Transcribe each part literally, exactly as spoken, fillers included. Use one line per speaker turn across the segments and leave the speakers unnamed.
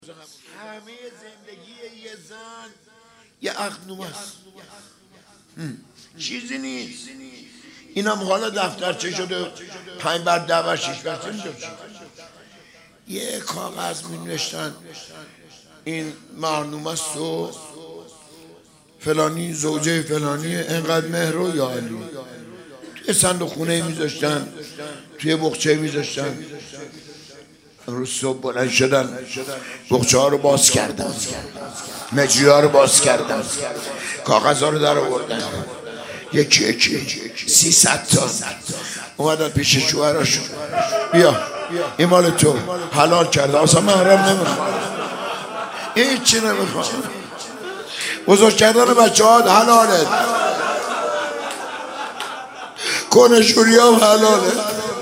همه زندگی یه زن یه اخنومست، چیزی نیست. اینم حالا دفترچه شده پنج بر ده بر شیش بر یه کاغذ می نوشتن این مهرنومست و فلانی زوجه فلانی انقدر مهر و یا علی توی صندوق خونه می ذاشتن، توی بخچه می ذاشتن. امروز صبح بلند شدن بخچه ها رو باز کردن، مجری ها رو باز کردن، کاغذ ها رو در آوردن، یکی یکی سیصد تا اومدن پیش شوهراشون، بیا این مال تو، حلال کرده، اصلا محرم نمیخوام، هیچی نمیخوام، بزرگ کردن بچه ها حلاله، کنشوری هم حلاله،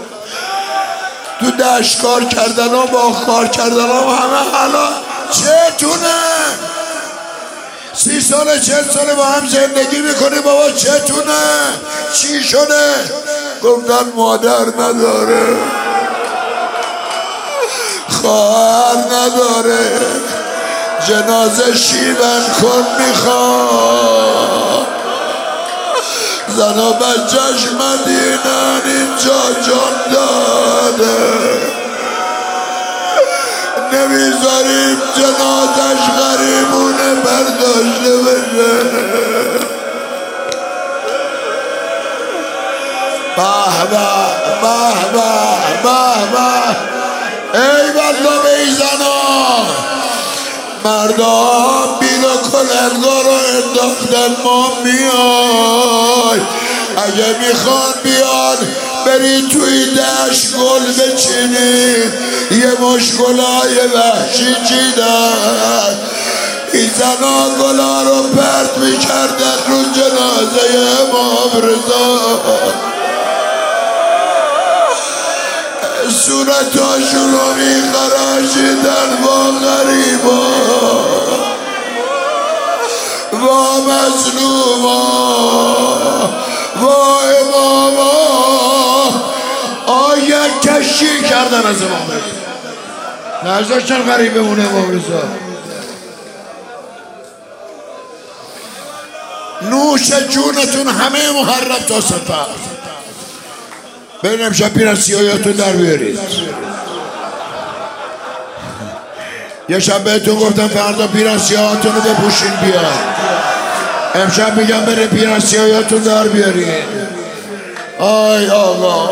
تو دشت کار کردن ها باغ کار کردن ها همه حلال. چتونه سی ساله چهل ساله با هم زندگی میکنی بابا، چتونه چی شده؟ گفتن مادر نداره، خواهر نداره، جنازه شیون کن میخواد، زن و بچهش مدینن اینجا جان داده، نمیذاریم جنازش غریبونه برداشته بشه. به به به به به به ای والله به ای زنا مردم بیل و کلنگا رو انداختن، ما میای اگه میخوان بیان بری توی دشت گل بچینی، یه مش گلای وحشی چیدن، این زنا گلا رو پرت میکردن رو جنازه امام رضا، صورتاشون رو میخراشیدن با غریبا با مظلوما با اماما. آیه کشی کردن از امام رضا، نذاشتن غریب بمونه امام رضا. نوش جونتون همه محرم تا سفر، برین امشب پیر از سیاهیاتون در بیارید. یه شب بهتون گفتم فردا پیر از سیاهاتون رو بپوشین بیاد، امشب میگم برین پیر از سیاهیاتون در بیارید. آی آقا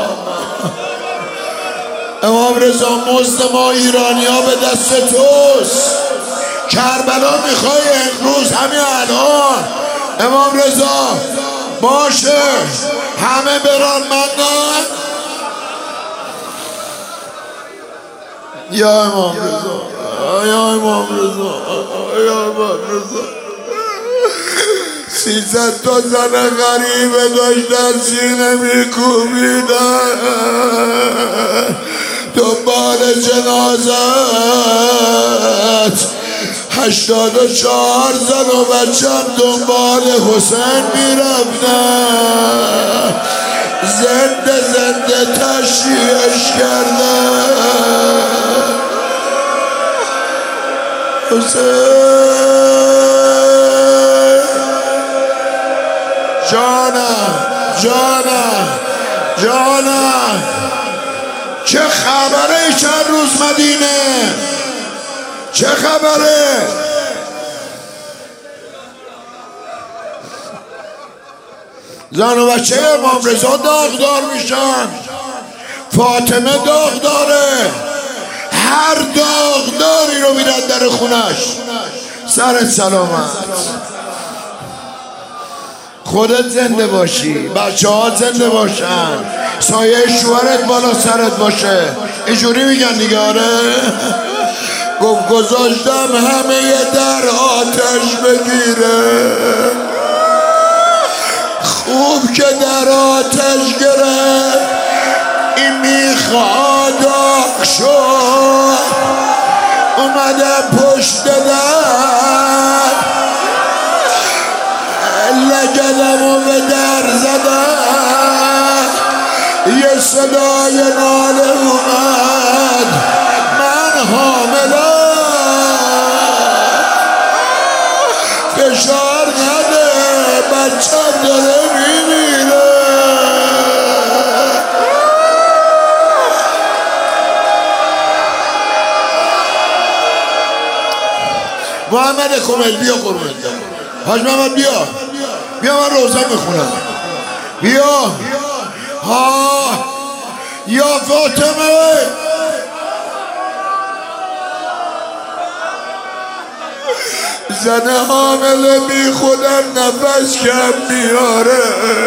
امام رضا مزد ما ایرانی ها به دست توست، کربلا میخوای امروز همین الان امام رضا باشه همه بران مندن. یا امام رضا یا امام رضا یا امام رضا سیصد تا زن غریبه داشتن سینه میکوبیدن دنبال جنازت، هشتاد و چهار زن و بچم دنبال حسین میرفتن، زنده زنده تشییعش کردن. حسین جانم جانم جانم چه خبره چند روز مدینه، چه خبره؟ زن و بچه امام رضا داغدار میشن، فاطمه داغداره، هر داغداری رو میرن در خونش. سرت سلامت، خودت زنده باشی، بچه ها زنده باشن، سایه شوهرت بالا سرت باشه، اینجوری میگن دیگه. آره گفت گذاشتم همه در آتش بگیره، خوب که در آتش گرفت این میخواد آخ شد، اومدم پشت در لگلمو به در زدن، یه صدای ناله اومد، من حاملم بچم داره میمیره. محمد کمل بیا قربونت برم. حاج محمد بیا بیا من روزه میخونم. بیا ها یا فاطمه زن حامله بی خودم نفس کم میاره.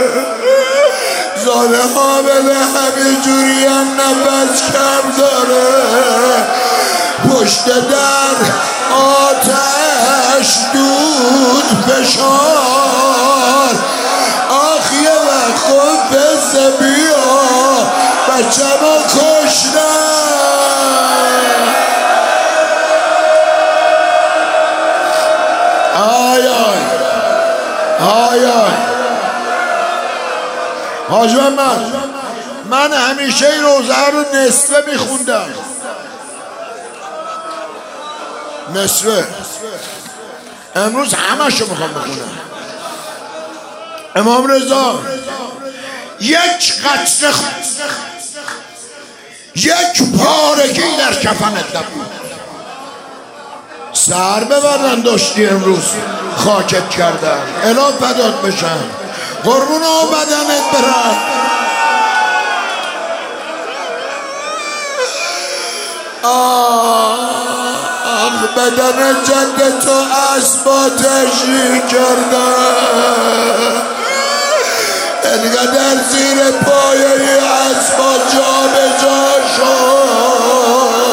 زن حامله همین جوری هم نفس کم داره. پشت در آتش دود فشار. آخ یه وقت خود بزه بیا بچه ما کشنم. آی آی آی آی حاج محمد من همیشه این روزه رو نصفه میخوندم. نصفه امروز همه شو میخوام بخونم. امام رضا یک قطره یک پارگی در کفنت نبود. سر ببرن داشتی امروز خاکت کردن. الا فدات بشن قربون و بدنت برن. آخ بدن جد تو اسباتشی کردن. انقدر زیر پایه اسبا جا به جا شد.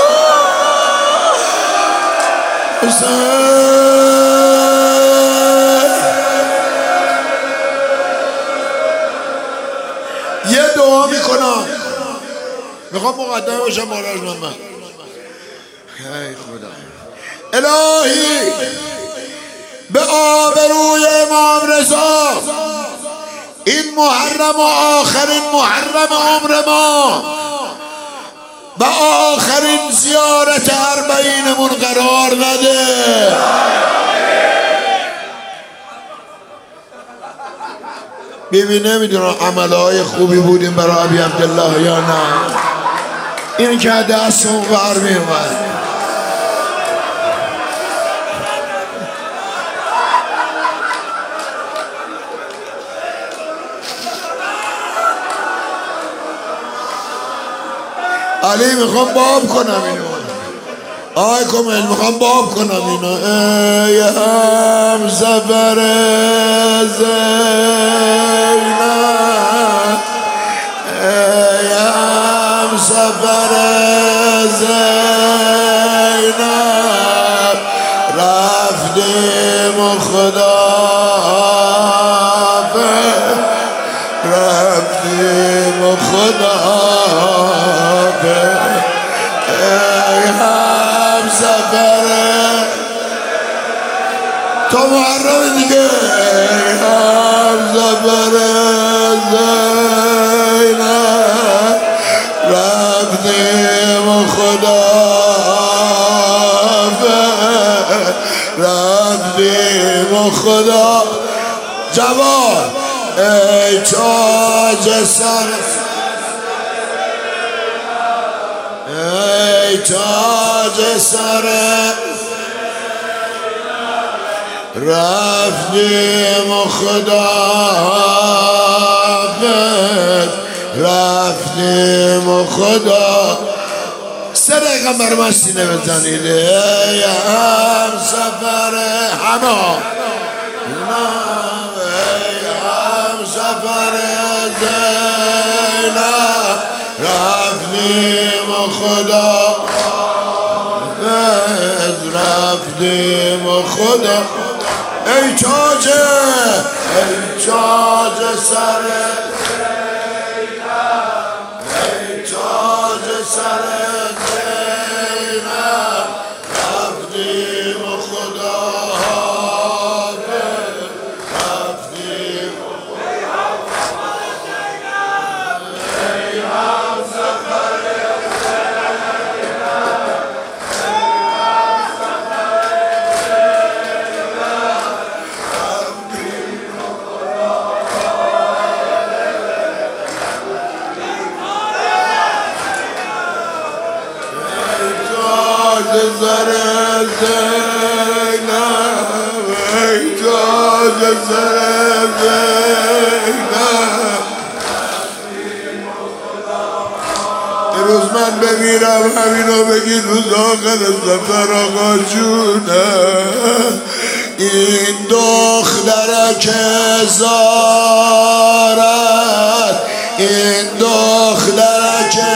یه دعا میکنم میخوام مقدمه باشم ماراج محمد. ای خدا الهی به آبروی امام رضا این محرم و آخرین محرم عمر ما و آخرین زیارت اربعینمون قرار نده. ببین نمیدونم عملهای خوبی بودیم برای ابی عبدالله یا نه. این که دستمون بر میومد. علی میخوام باب کنم اینو. آی کمل میخوام باب کنم اینو. ای هم سفر زینب ای هم سفر زینب رفتیم و خدا رفتیم و خدا ای هم سفره تا محرم دیگه. ای هم سفره زینب رفتیم و خدا رفتیم و خدا. جوان ای تاج سر ای تاج سر رفتیم و خدا رفتیم و خدا. سه دقیقه بر من سینه بزنید. ای هم سفر همه ای هم سفر زینب رفتیم و خدا رفتیم و خدا. ای تاج ای تاج سر ای تاج سر زینب رفتیم و خدا رفتیم و خدا. ای هم سفر سفر زینب ای تاج سر زینب امروز من بمیرم همینو بگید روز آخر سفر آقا جونه این دختر که زارت این دختر که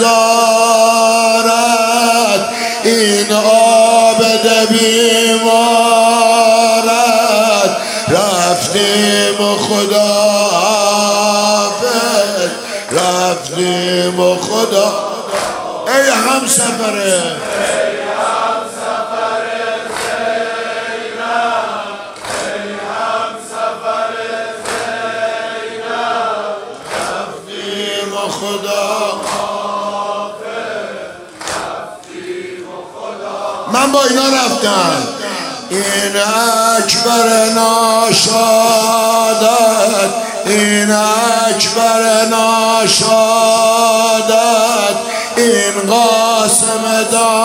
زارت این عابد بیمارت رفتیم و خدا حافظ رفتیم و خدا ای همسفره من با اینا رفتم این اکبر ناشادت این اکبر ناشادت این قاسم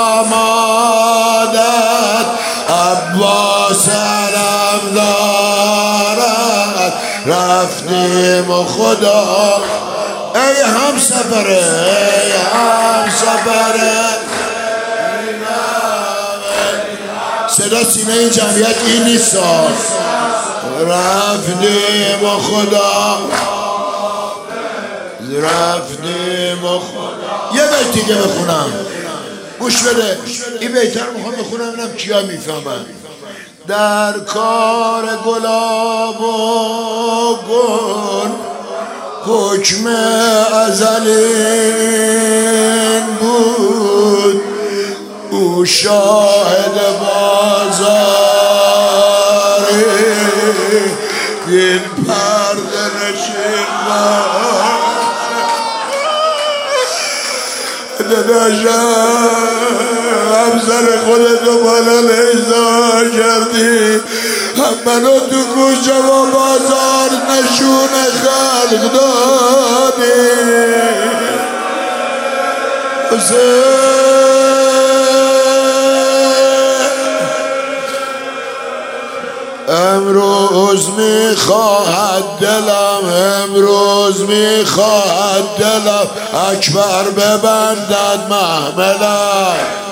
دامادت عباس علم دارد رفتیم و خدا ای همسفره ای همسفره صدا سینه این جمعیت این نیست رفتیم و خدا رفتیم و خدا یه بیت دیگه بخونم گوش بده این بیت رو میخوام بخونم ببینم کیا میفهمن در کار گلاب و گل حکم ازلین بود او شاهد بازاری دل پرده نشین داداشم همسر خودتو بالا لیزا کردی هم منو تو کوچه و بازار نشون خلق دادی امروز میخواهد دلم امروز میخواهد دلم اکبر ببندد محملم